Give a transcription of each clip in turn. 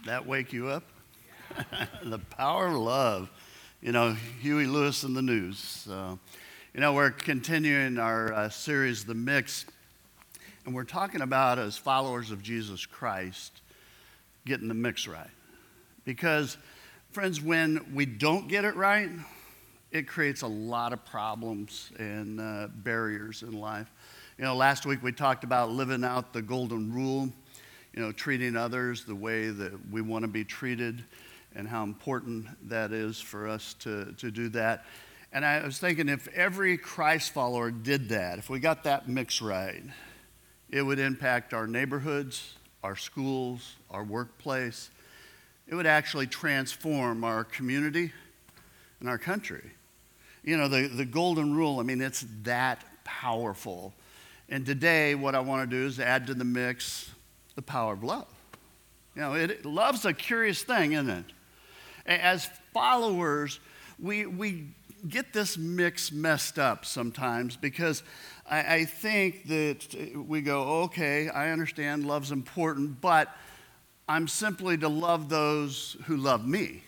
That wake you up? The power of love. You know, Huey Lewis and the News. We're continuing our series, The Mix, and we're talking about, as followers of Jesus Christ, getting the mix right. Because, friends, when we don't get it right, it creates a lot of problems and barriers in life. You know, last week we talked about living out the golden rule, treating others the way that we want to be treated and how important that is for us to do that. And I was thinking, if every Christ follower did that, if we got that mix right, it would impact our neighborhoods, our schools, our workplace. It would actually transform our community and our country. You know, the golden rule, it's that powerful. And today, what I want to do is add to the mix the power of love. Love's a curious thing, isn't it? As followers, we get this mix messed up sometimes because I think that we go, okay, I understand love's important, but I'm simply to love those who love me,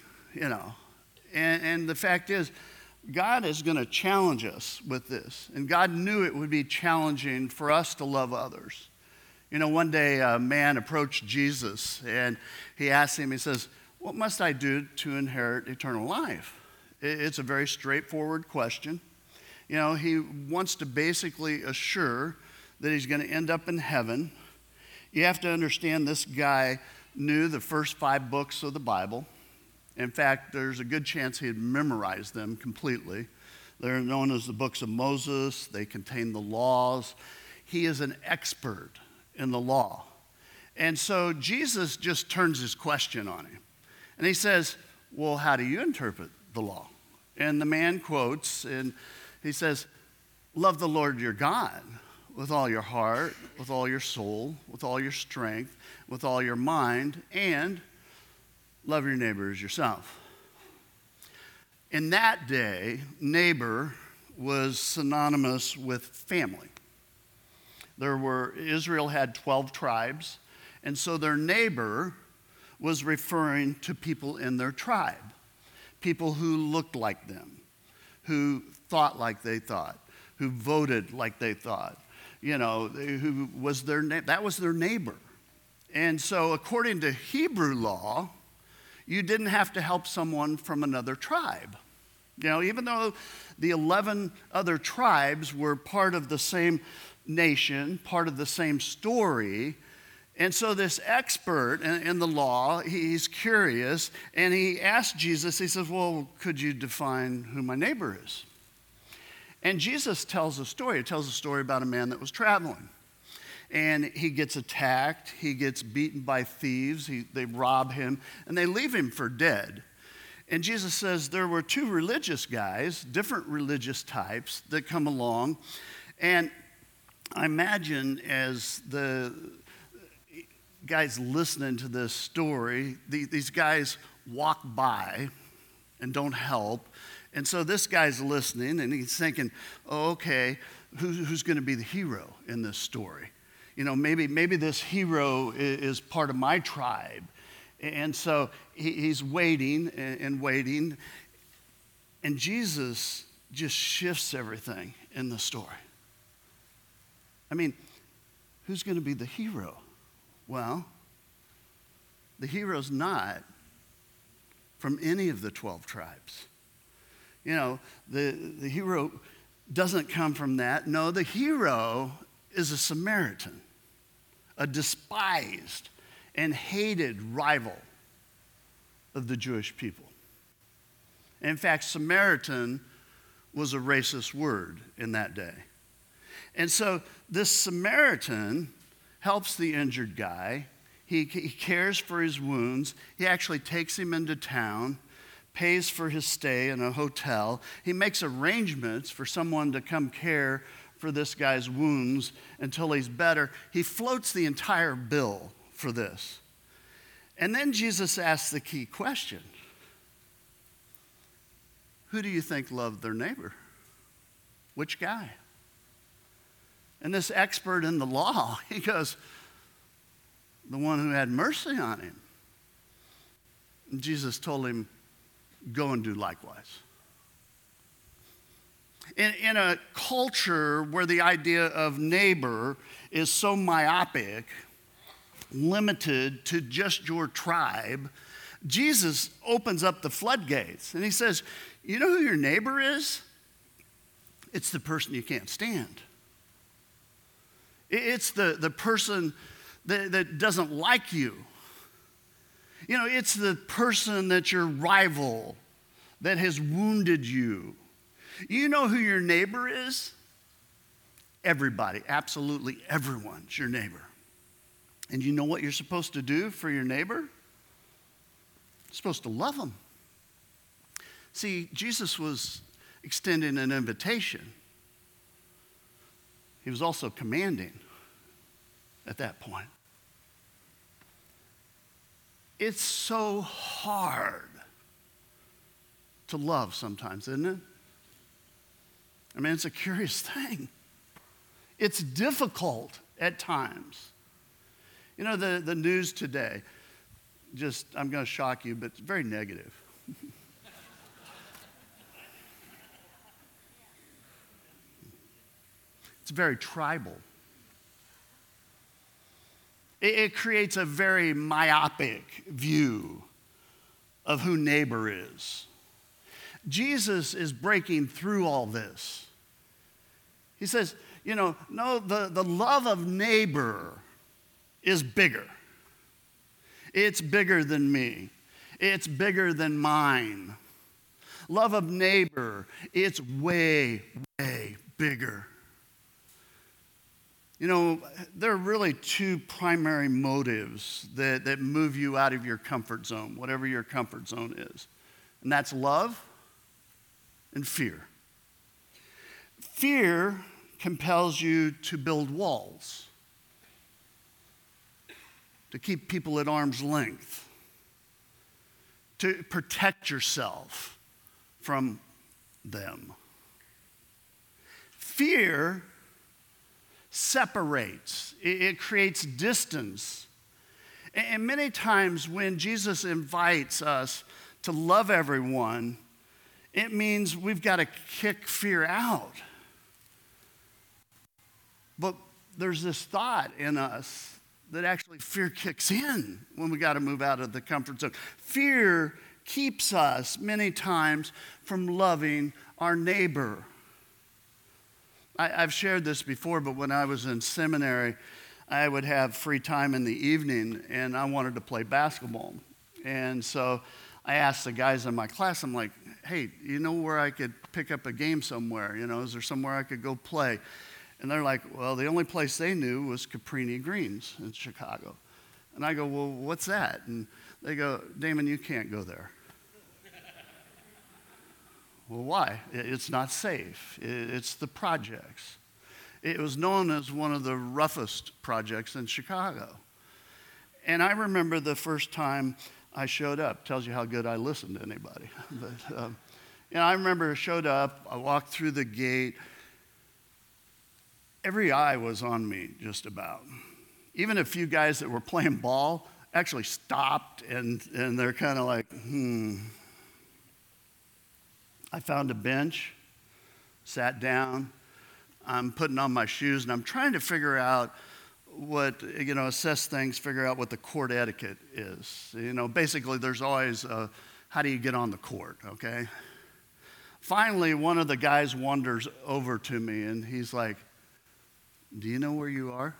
And the fact is, God is going to challenge us with this. And God knew it would be challenging for us to love others. One day a man approached Jesus and he asked him, he says, "What must I do to inherit eternal life?" It's a very straightforward question. He wants to basically assure that he's going to end up in heaven. You have to understand this guy knew the first 5 books of the Bible. In fact, there's a good chance he had memorized them completely. They're known as the books of Moses. They contain the laws. He is an expert in the law. And so Jesus just turns his question on him. And he says, "Well, how do you interpret the law?" And the man quotes, and he says, "Love the Lord your God with all your heart, with all your soul, with all your strength, with all your mind, and love your neighbor as yourself." In that day, neighbor was synonymous with family. Israel had 12 tribes, and so their neighbor was referring to people in their tribe, people who looked like them, who thought like they thought, who voted like they thought, who was that was their neighbor. And so according to Hebrew law, you didn't have to help someone from another tribe. Even though the 11 other tribes were part of the same nation, part of the same story. And so this expert in the law, he's curious, and he asked Jesus, he says, "Well, could you define who my neighbor is?" And Jesus tells a story. He tells a story about a man that was traveling. And he gets attacked, he gets beaten by thieves, they rob him, and they leave him for dead. And Jesus says there were 2 religious guys, different religious types, that come along. And I imagine as the guys listening to this story, these guys walk by and don't help. And so this guy's listening and he's thinking, oh, okay, who's going to be the hero in this story? Maybe this hero is part of my tribe. And so he's waiting and waiting. And Jesus just shifts everything in the story. Who's going to be the hero? Well, the hero's not from any of the 12 tribes. The hero doesn't come from that. No, the hero is a Samaritan, a despised and hated rival of the Jewish people. In fact, Samaritan was a racist word in that day. And so this Samaritan helps the injured guy. He cares for his wounds. He actually takes him into town, pays for his stay in a hotel. He makes arrangements for someone to come care for this guy's wounds until he's better. He floats the entire bill for this. And then Jesus asks the key question. Who do you think loved their neighbor? Which guy? And this expert in the law, he goes, the one who had mercy on him. And Jesus told him, go and do likewise. In a culture where the idea of neighbor is so myopic, limited to just your tribe, Jesus opens up the floodgates and he says, you know who your neighbor is? It's the person you can't stand. It's the person that doesn't like you. You know, it's the person that's your rival, that has wounded you. You know who your neighbor is? Everybody, absolutely everyone's your neighbor. And you know what you're supposed to do for your neighbor? You're supposed to love them. See, Jesus was extending an invitation. He was also commanding at that point. It's so hard to love sometimes, isn't it? I mean, it's a curious thing. It's difficult at times. You know, the news today, I'm going to shock you, but it's very negative. It's very tribal. It creates a very myopic view of who neighbor is. Jesus is breaking through all this. He says, you know, no, the love of neighbor is bigger. It's bigger than me. It's bigger than mine. Love of neighbor, it's way, way bigger. You know, there are really two primary motives that move you out of your comfort zone, whatever your comfort zone is. And that's love and fear. Fear compels you to build walls, to keep people at arm's length, to protect yourself from them. Fear separates, it creates distance. And many times when Jesus invites us to love everyone, it means we've got to kick fear out. But there's this thought in us that actually fear kicks in when we got to move out of the comfort zone. Fear keeps us many times from loving our neighbor. I've shared this before, but when I was in seminary, I would have free time in the evening, and I wanted to play basketball. And so I asked the guys in my class, I'm like, hey, you know where I could pick up a game somewhere? You know, is there somewhere I could go play? And they're like, well, the only place they knew was Caprini Greens in Chicago. And I go, well, what's that? And they go, Damon, you can't go there. Well, why? It's not safe. It's the projects. It was known as one of the roughest projects in Chicago. And I remember the first time I showed up. Tells you how good I listen to anybody. But you know, I remember I showed up. I walked through the gate. Every eye was on me, just about. Even a few guys that were playing ball actually stopped, and they're kind of like, I found a bench, sat down. I'm putting on my shoes, and I'm trying to figure out assess things, figure out what the court etiquette is. You know, basically, there's always how do you get on the court, okay? Finally, one of the guys wanders over to me, and he's like, do you know where you are?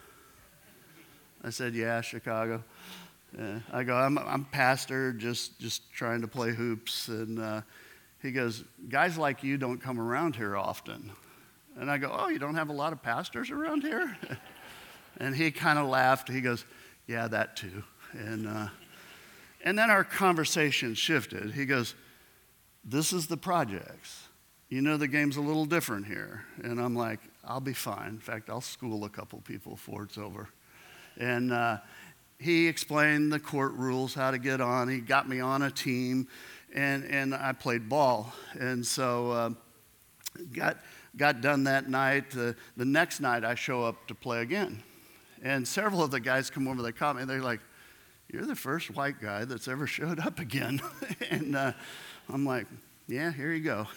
I said, yeah, Chicago. I go, I'm pastor, just trying to play hoops. And he goes, guys like you don't come around here often. And I go, oh, you don't have a lot of pastors around here? And he kind of laughed. He goes, yeah, that too. And then our conversation shifted. He goes, this is the projects. You know the game's a little different here. And I'm like, I'll be fine. In fact, I'll school a couple people before it's over. And he explained the court rules, how to get on. He got me on a team, and I played ball. And so got done that night. The next night, I show up to play again. And several of the guys come over, they caught me, and they're like, you're the first white guy that's ever showed up again. And I'm like, yeah, here you go.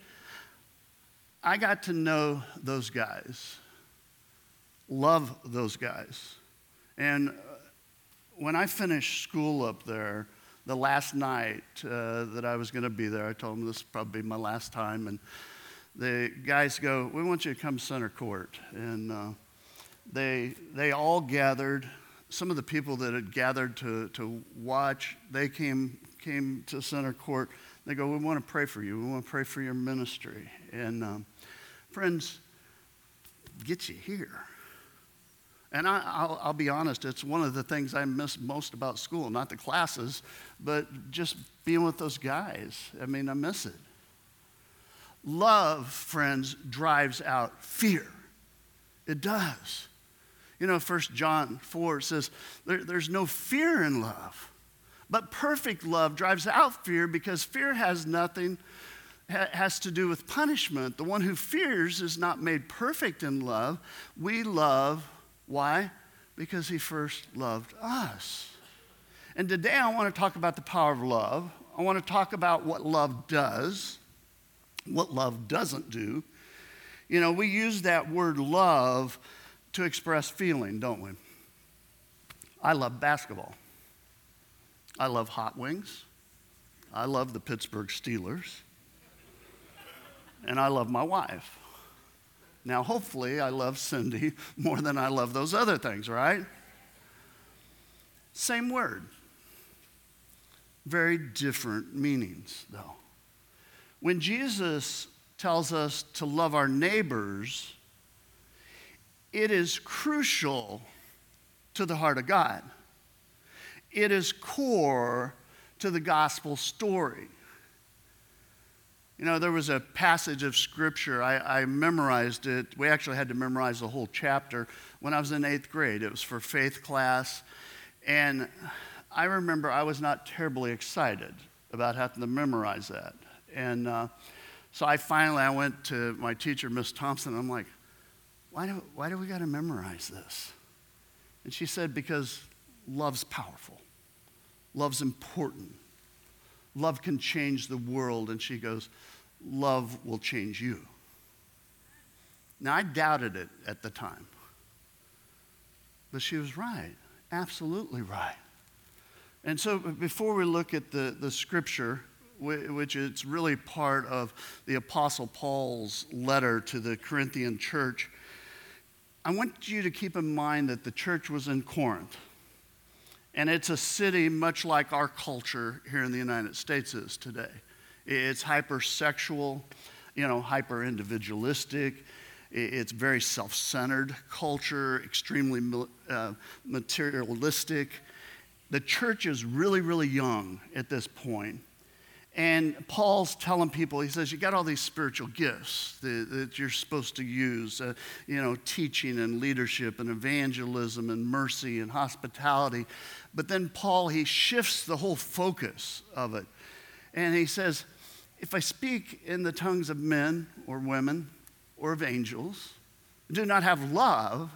I got to know those guys, love those guys. And when I finished school up there, the last night that I was going to be there, I told them this would probably be my last time. And the guys go, we want you to come center court. And they all gathered. Some of the people that had gathered to watch, they came to center court. They go, we want to pray for you. We want to pray for your ministry. And friends, get you here. And I'll be honest, it's one of the things I miss most about school, not the classes, but just being with those guys. I mean, I miss it. Love, friends, drives out fear. It does. You know, 1 John 4 says, there's no fear in love, but perfect love drives out fear because fear has to do with punishment. The one who fears is not made perfect in love. We love. Why? Because he first loved us. And today I want to talk about the power of love. I want to talk about what love does, what love doesn't do. You know, we use that word love to express feeling, don't we? I love basketball. I love hot wings. I love the Pittsburgh Steelers. And I love my wife. Now, hopefully, I love Cindy more than I love those other things, right? Same word. Very different meanings, though. When Jesus tells us to love our neighbors, it is crucial to the heart of God. It is core to the gospel story. You know, there was a passage of scripture, I memorized it. We actually had to memorize the whole chapter when I was in 8th grade. It was for faith class. And I remember I was not terribly excited about having to memorize that. And so I went to my teacher, Miss Thompson, and I'm like, why do we got to memorize this? And she said, because love's powerful. Love's important. Love can change the world. And she goes, love will change you. Now, I doubted it at the time. But she was right, absolutely right. And so before we look at the scripture, which is really part of the Apostle Paul's letter to the Corinthian church, I want you to keep in mind that the church was in Corinth. And it's a city much like our culture here in the United States is today. It's hypersexual, hyper-individualistic. It's very self-centered culture, extremely materialistic. The church is really, really young at this point. And Paul's telling people, he says, you got all these spiritual gifts that you're supposed to use, teaching and leadership and evangelism and mercy and hospitality. But then Paul, he shifts the whole focus of it. And he says, if I speak in the tongues of men or women or of angels, do not have love,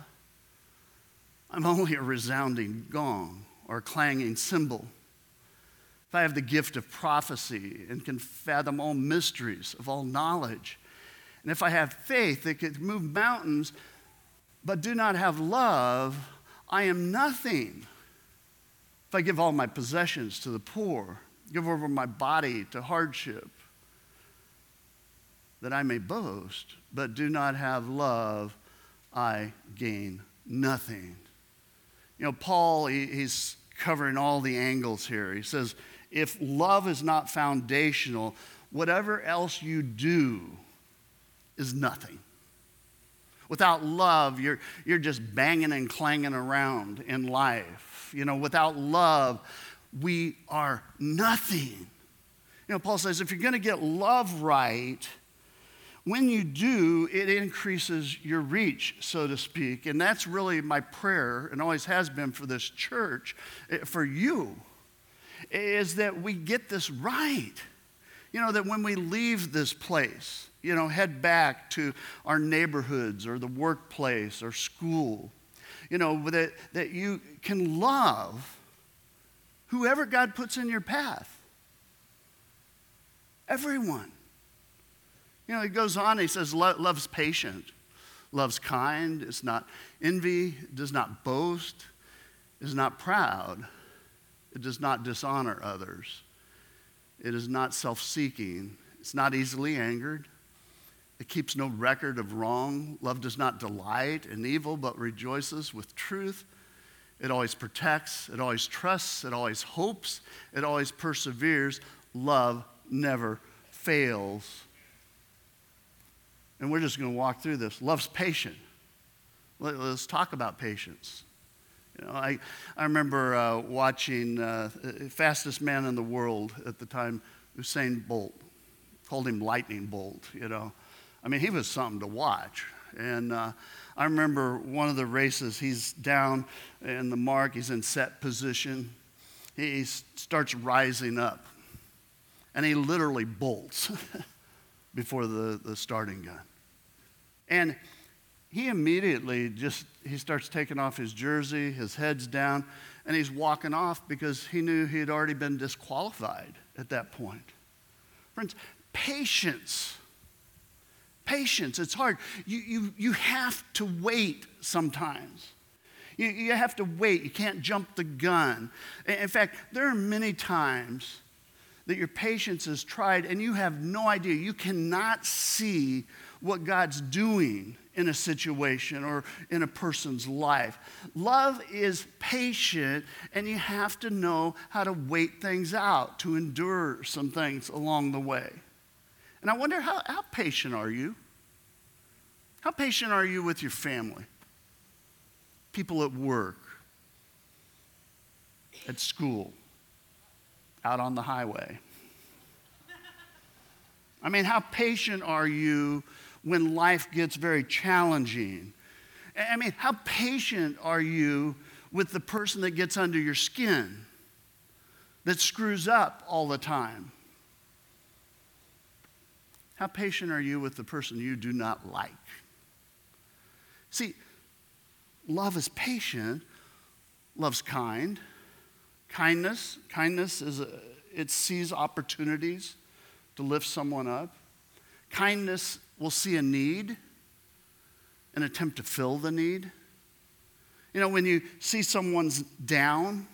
I'm only a resounding gong or a clanging cymbal. If I have the gift of prophecy and can fathom all mysteries of all knowledge, and if I have faith that could move mountains, but do not have love, I am nothing. If I give all my possessions to the poor, give over my body to hardship, that I may boast, but do not have love, I gain nothing. You know, Paul, he's covering all the angles here. He says, if love is not foundational, whatever else you do is nothing. Without love, you're just banging and clanging around in life. You know, without love, we are nothing. You know, Paul says if you're going to get love right, when you do, it increases your reach, so to speak. And that's really my prayer, and always has been for this church, for you, is that we get this right. You know, that when we leave this place, head back to our neighborhoods or the workplace or school, that you can love whoever God puts in your path. Everyone. You know, he goes on, he says, love's patient, love's kind, it's not envy, does not boast, is not proud, it does not dishonor others, it is not self-seeking, it's not easily angered, it keeps no record of wrong. Love does not delight in evil, but rejoices with truth. It always protects, it always trusts, it always hopes, it always perseveres. Love never fails. And we're just going to walk through this. Love's patient. Let's talk about patience. You know, I remember watching fastest man in the world at the time, Usain Bolt. Called him Lightning Bolt, you know. I mean, he was something to watch. And I remember one of the races, he's down in the mark, he's in set position. He starts rising up. And he literally bolts before the starting gun. And he immediately he starts taking off his jersey, his head's down, and he's walking off because he knew he had already been disqualified at that point. Friends, patience. Patience, it's hard. You have to wait sometimes. You have to wait. You can't jump the gun. In fact, there are many times that your patience is tried and you have no idea. You cannot see what God's doing in a situation or in a person's life. Love is patient, and you have to know how to wait things out, to endure some things along the way. And I wonder, how patient are you? How patient are you with your family? People at work, at school, out on the highway. I mean, how patient are you when life gets very challenging? I mean, how patient are you with the person that gets under your skin, that screws up all the time? How patient are you with the person you do not like? See, love is patient, love's kind. Kindness it sees opportunities to lift someone up. Kindness will see a need and attempt to fill the need. You know, when you see someone's down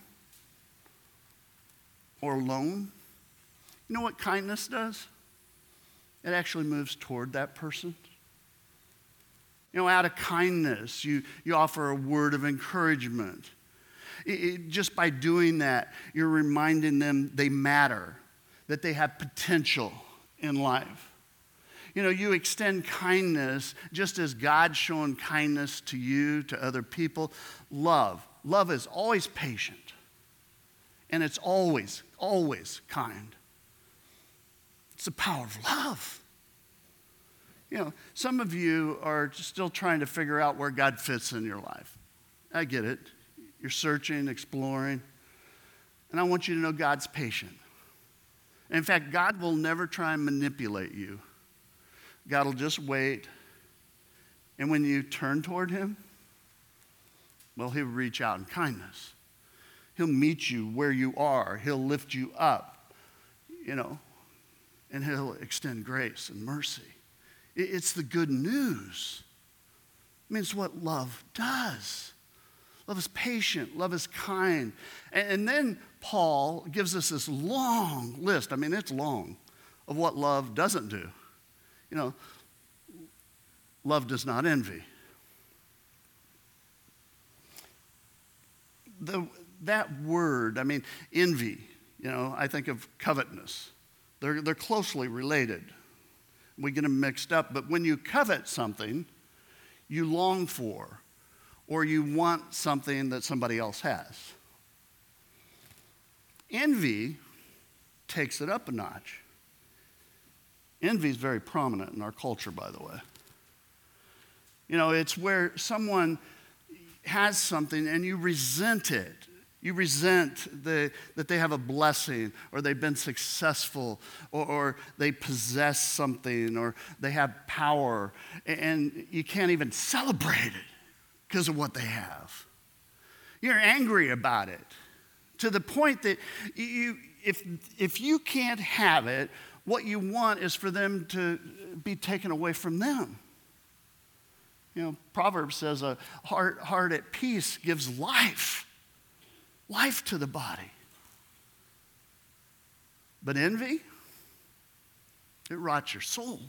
or alone, you know what kindness does? It actually moves toward that person. You know, out of kindness, you offer a word of encouragement. Just by doing that, you're reminding them they matter, that they have potential in life. You know, you extend kindness just as God's shown kindness to you, to other people. Love is always patient, and it's always, always kind. It's the power of love. You know, some of you are still trying to figure out where God fits in your life. I get it. You're searching, exploring. And I want you to know God's patient. In fact, God will never try and manipulate you. God will just wait. And when you turn toward him, well, he'll reach out in kindness. He'll meet you where you are. He'll lift you up, you know, and he'll extend grace and mercy. It's the good news. I mean, it's what love does. Love is patient. Love is kind. And then Paul gives us this long list. I mean, it's long, of what love doesn't do. You know, love does not envy. That word, I mean, envy, you know, I think of covetousness. They're closely related. We get them mixed up. But when you covet something, you long for, or you want something that somebody else has. Envy takes it up a notch. Envy is very prominent in our culture, by the way. You know, it's where someone has something and you resent it. You resent that they have a blessing, or they've been successful, or they possess something, or they have power, and you can't even celebrate it because of what they have. You're angry about it to the point that if you can't have it, what you want is for them to be taken away from them. You know, Proverbs says a heart at peace gives life to the body. But envy, it rots your soul.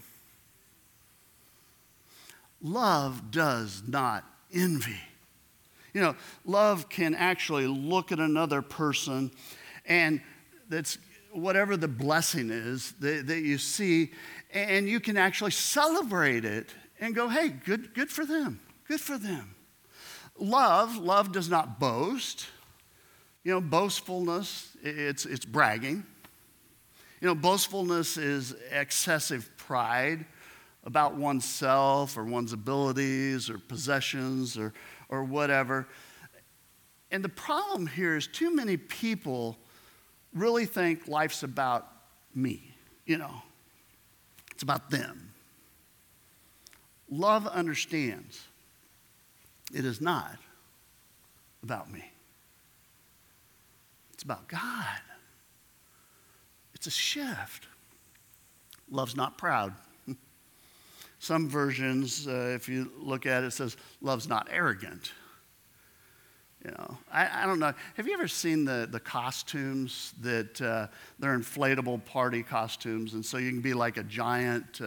Love does not envy. You know, love can actually look at another person, and that's whatever the blessing is that you see, and you can actually celebrate it and go, hey, good for them, good for them. Love does not boast. You know, boastfulness, it's bragging. You know, boastfulness is excessive pride about oneself or one's abilities or possessions or whatever. And the problem here is too many people really think life's about me, you know. It's about them. Love understands it is not about me. It's about God. It's a shift. Love's not proud. Some versions, if you look at it, it says love's not arrogant. You know, I don't know. Have you ever seen the costumes that they're inflatable party costumes, and so you can be like a giant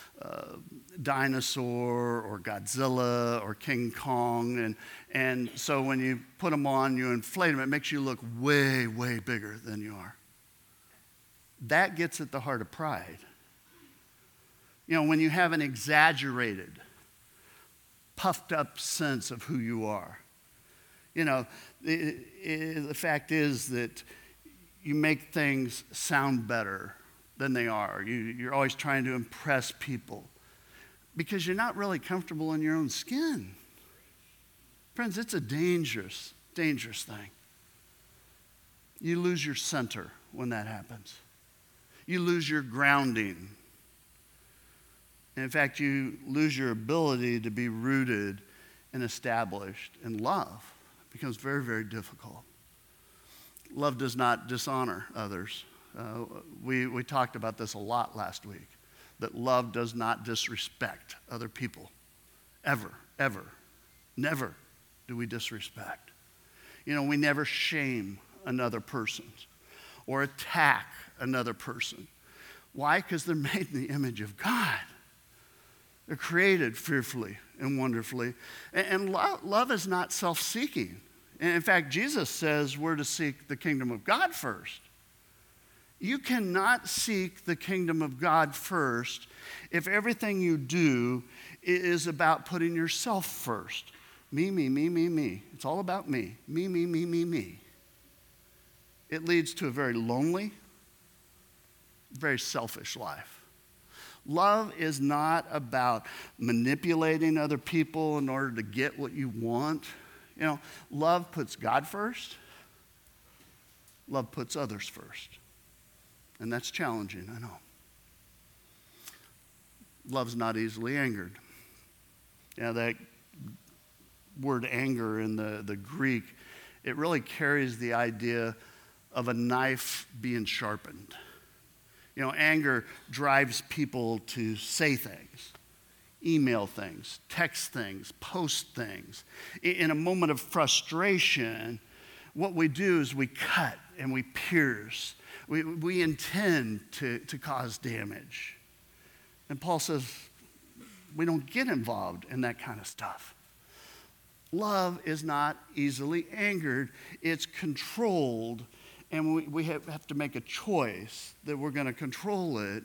dinosaur or Godzilla or King Kong, and so when you put them on, you inflate them. It makes you look way, way bigger than you are. That gets at the heart of pride. You know, when you have an exaggerated, puffed up sense of who you are. You know, the fact is that you make things sound better than they are. You're always trying to impress people because you're not really comfortable in your own skin. Friends, it's a dangerous, dangerous thing. You lose your center when that happens. You lose your grounding. And in fact, you lose your ability to be rooted and established in love. It becomes very, very difficult. Love does not dishonor others. We talked about this a lot last week, that love does not disrespect other people. Ever, ever, never do we disrespect. You know, we never shame another person or attack another person. Why? Because they're made in the image of God. They're created fearfully and wonderfully. And love is not self-seeking. And in fact, Jesus says we're to seek the kingdom of God first. You cannot seek the kingdom of God first if everything you do is about putting yourself first. Me, me, me, me, me. It's all about me. Me, me, me, me, me. It leads to a very lonely, very selfish life. Love is not about manipulating other people in order to get what you want. You know, love puts God first. Love puts others first. And that's challenging, I know. Love's not easily angered. You know, that word anger in the Greek, it really carries the idea of a knife being sharpened. You know, anger drives people to say things, email things, text things, post things. In a moment of frustration, what we do is we cut and we pierce. We intend to cause damage. And Paul says we don't get involved in that kind of stuff. Love is not easily angered. It's controlled. And we have to make a choice that we're going to control it.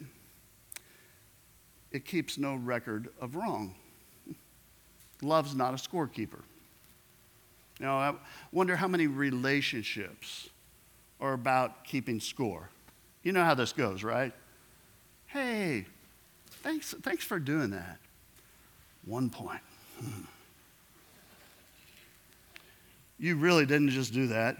It keeps no record of wrong. Love's not a scorekeeper. You know, I wonder how many relationships are about keeping score. You know how this goes, right? Hey, thanks for doing that. 1 point. You really didn't just do that.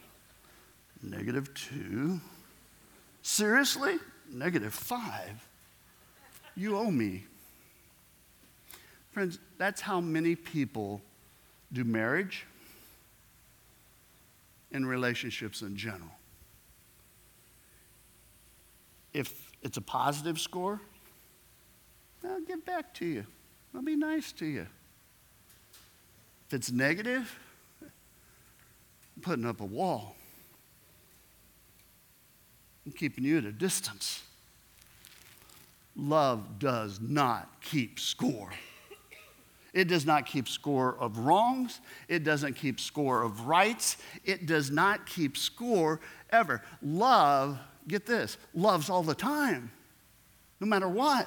-2. Seriously? -5. You owe me. Friends, that's how many people do marriage. in relationships in general. If it's a positive score, I'll give back to you. I'll be nice to you. If it's negative, I'm putting up a wall. I'm keeping you at a distance. Love does not keep score. It does not keep score of wrongs. It doesn't keep score of rights. It does not keep score ever. Love, get this, loves all the time, no matter what.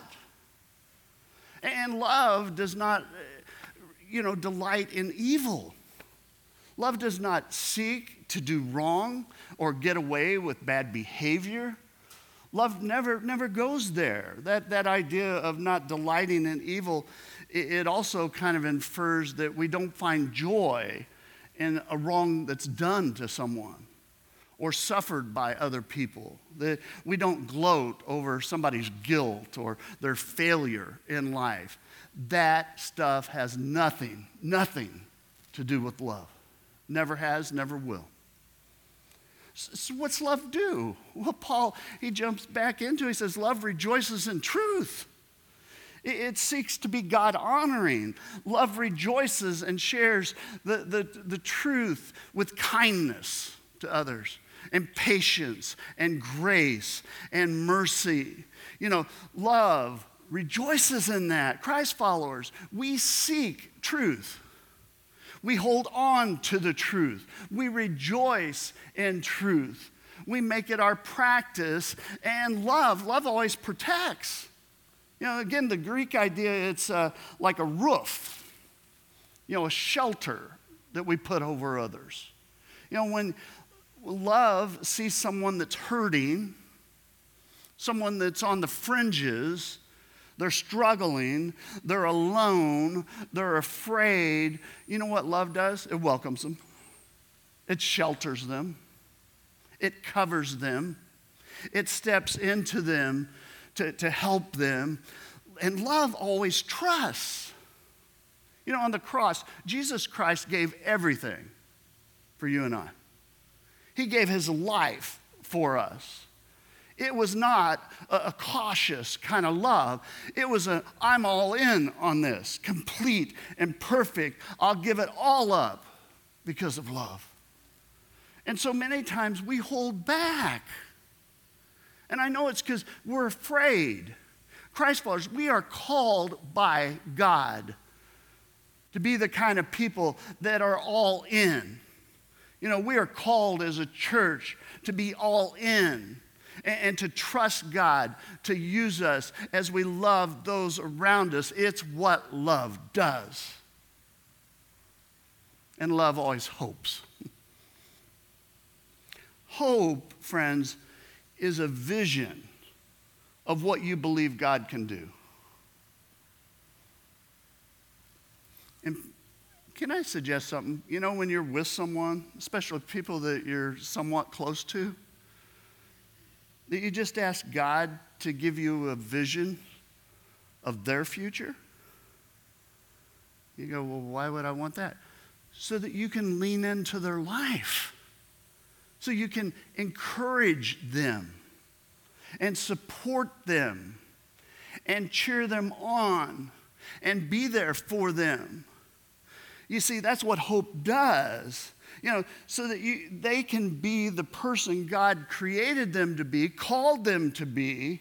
And love does not, delight in evil. Love does not seek to do wrong or get away with bad behavior. Love never goes there. That idea of not delighting in evil, it also kind of infers that we don't find joy in a wrong that's done to someone or suffered by other people. That we don't gloat over somebody's guilt or their failure in life. That stuff has nothing to do with love. Never has, never will. So what's love do? Well, Paul, he jumps back into it. He says, love rejoices in truth. It seeks to be God-honoring. Love rejoices and shares the truth with kindness to others, and patience, and grace, and mercy. Love rejoices in that. Christ followers, we seek truth. We hold on to the truth. We rejoice in truth. We make it our practice. And love always protects. Again, the Greek idea, it's like a roof, a shelter that we put over others. When love sees someone that's hurting, someone that's on the fringes, they're struggling, they're alone, they're afraid. You know what love does? It welcomes them. It shelters them. It covers them. It steps into them to help them. And love always trusts. On the cross, Jesus Christ gave everything for you and I. He gave his life for us. It was not a cautious kind of love. It was I'm all in on this, complete and perfect. I'll give it all up because of love. And so many times we hold back. And I know it's because we're afraid. Christ followers, we are called by God to be the kind of people that are all in. We are called as a church to be all in. And to trust God to use us as we love those around us. It's what love does. And love always hopes. Hope, friends, is a vision of what you believe God can do. And can I suggest something? When you're with someone, especially people that you're somewhat close to, that you just ask God to give you a vision of their future? You go, well, why would I want that? So that you can lean into their life. So you can encourage them and support them and cheer them on and be there for them. You see, that's what hope does. So that they can be the person God created them to be, called them to be,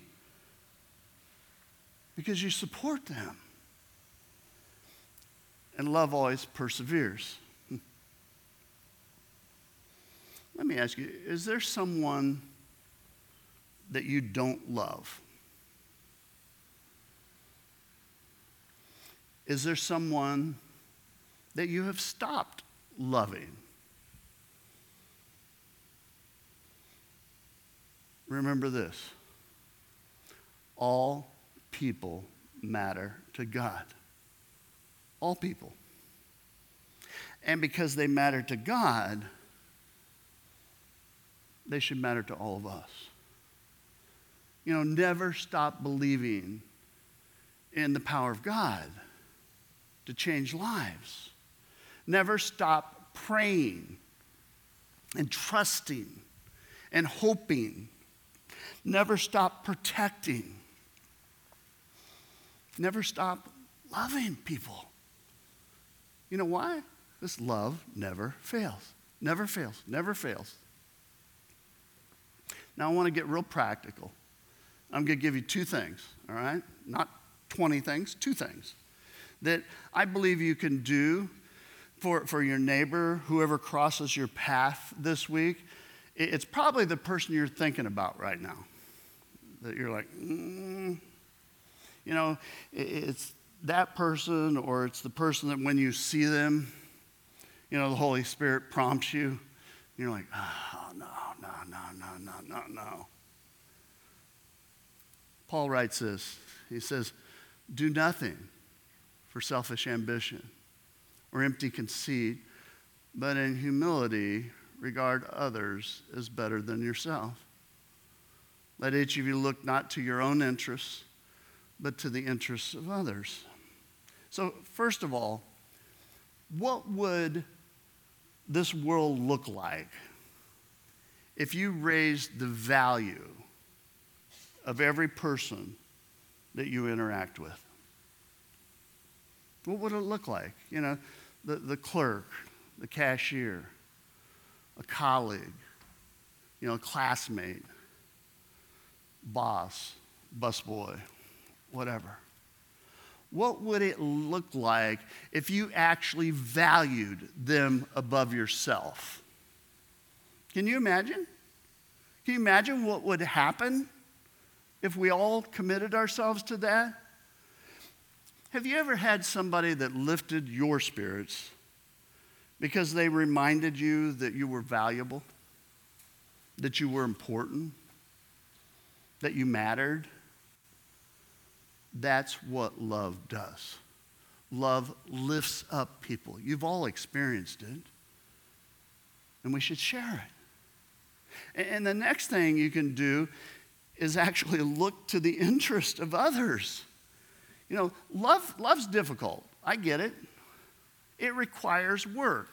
because you support them. And love always perseveres. Let me ask you, is there someone that you don't love? Is there someone that you have stopped loving? Remember this. All people matter to God. All people. And because they matter to God, they should matter to all of us. Never stop believing in the power of God to change lives. Never stop praying and trusting and hoping. Never stop protecting. Never stop loving people. You know why? This love never fails. Never fails. Never fails. Now I want to get real practical. I'm going to give you two things, all right? Not 20 things, two things that I believe you can do for your neighbor, whoever crosses your path this week. It's probably the person you're thinking about right now. That you're like, it's that person, or it's the person that when you see them, the Holy Spirit prompts you. You're like, oh, no. Paul writes this. He says, do nothing for selfish ambition or empty conceit, but in humility regard others as better than yourself. Let each of you look not to your own interests, but to the interests of others. So first of all, what would this world look like if you raised the value of every person that you interact with? What would it look like? The clerk, the cashier, a colleague, a classmate, boss, busboy, whatever. What would it look like if you actually valued them above yourself? Can you imagine? Can you imagine what would happen if we all committed ourselves to that? Have you ever had somebody that lifted your spirits because they reminded you that you were valuable, that you were important, that you mattered? That's what love does. Love lifts up people. You've all experienced it, and we should share it. And the next thing you can do is actually look to the interest of others. Love's difficult. I get it. It requires work.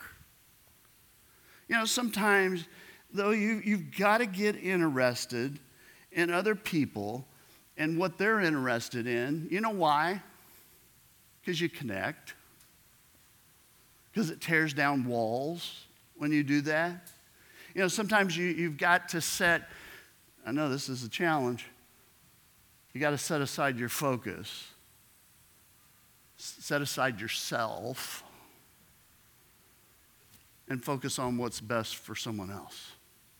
Sometimes, though, you've got to get interested in other people and what they're interested in. You know why? Because you connect. Because it tears down walls when you do that. Sometimes you've got to set, I know this is a challenge, you got to set aside your focus. Set aside yourself and focus on what's best for someone else.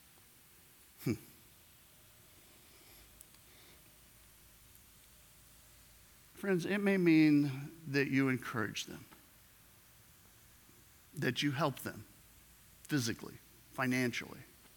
Friends, it may mean that you encourage them, that you help them physically, financially.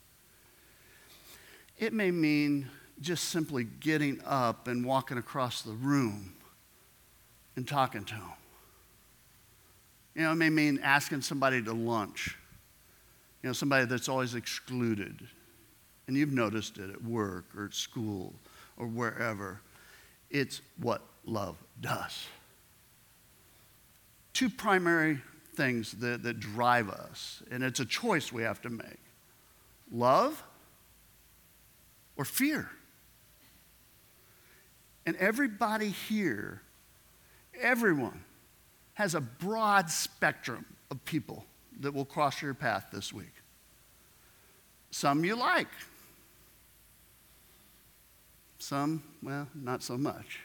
It may mean just simply getting up and walking across the room and talking to them. It may mean asking somebody to lunch, somebody that's always excluded. And you've noticed it at work or at school or wherever. It's what love does. Two primary things that drive us, and it's a choice we have to make. Love or fear. And everybody here, everyone has a broad spectrum of people that will cross your path this week. Some you like. Some, well, not so much.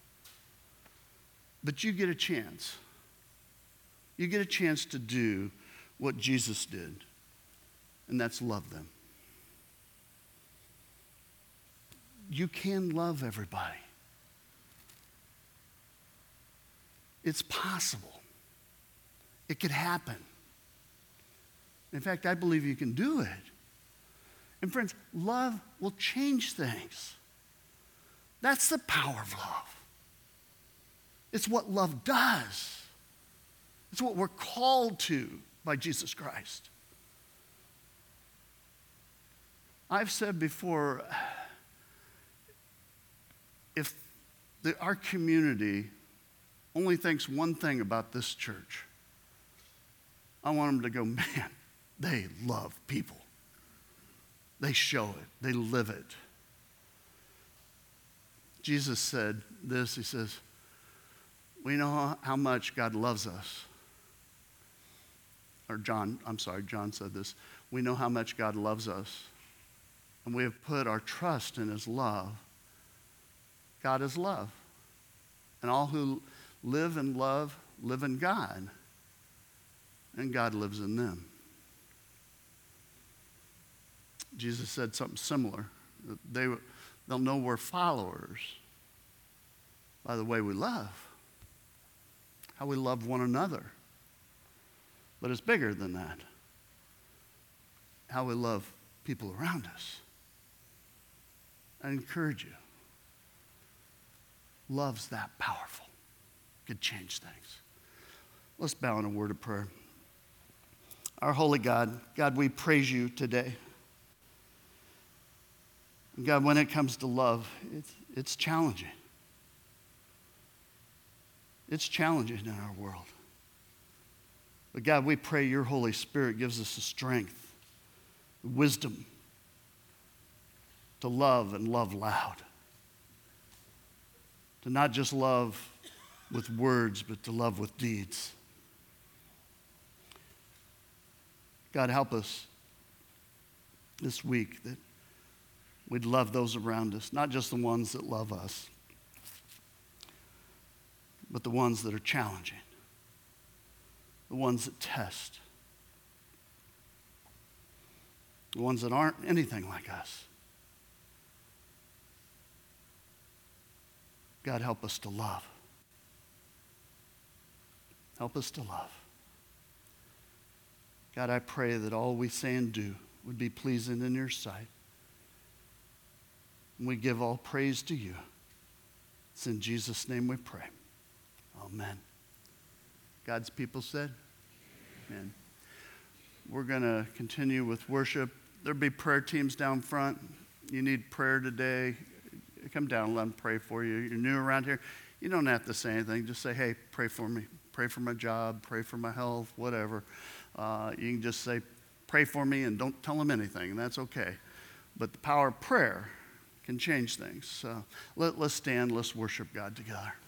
But you get a chance. You get a chance to do what Jesus did, and that's love them. You can love everybody. It's possible. It could happen. In fact, I believe you can do it. And friends, love will change things. That's the power of love. It's what love does. It's what we're called to by Jesus Christ. I've said before, if our community only thinks one thing about this church, I want them to go, man, they love people. They show it. They live it. Jesus said this. He says, we know how much God loves us. Or John said this. We know how much God loves us, and we have put our trust in his love. God is love. And all who live and love live in God, and God lives in them. Jesus said something similar. They'll know we're followers by the way we love, how we love one another. But it's bigger than that. How we love people around us. I encourage you. Love's that powerful. Could change things. Let's bow in a word of prayer. Our holy God, we praise you today. And God, when it comes to love, it's challenging. It's challenging in our world. But God, we pray your Holy Spirit gives us the strength, the wisdom to love and love loud. To not just love with words, but to love with deeds. God, help us this week that we'd love those around us, not just the ones that love us, but the ones that are challenging, the ones that test, the ones that aren't anything like us. God, help us to love. Help us to love. God, I pray that all we say and do would be pleasing in your sight. And we give all praise to you. It's in Jesus' name we pray. Amen. God's people said, amen. We're going to continue with worship. There'll be prayer teams down front. You need prayer today, come down and let them pray for you. You're new around here. You don't have to say anything. Just say, hey, pray for me. Pray for my job. Pray for my health, whatever. You can just say, pray for me, and don't tell them anything, and that's okay. But the power of prayer can change things. So let's stand. Let's worship God together.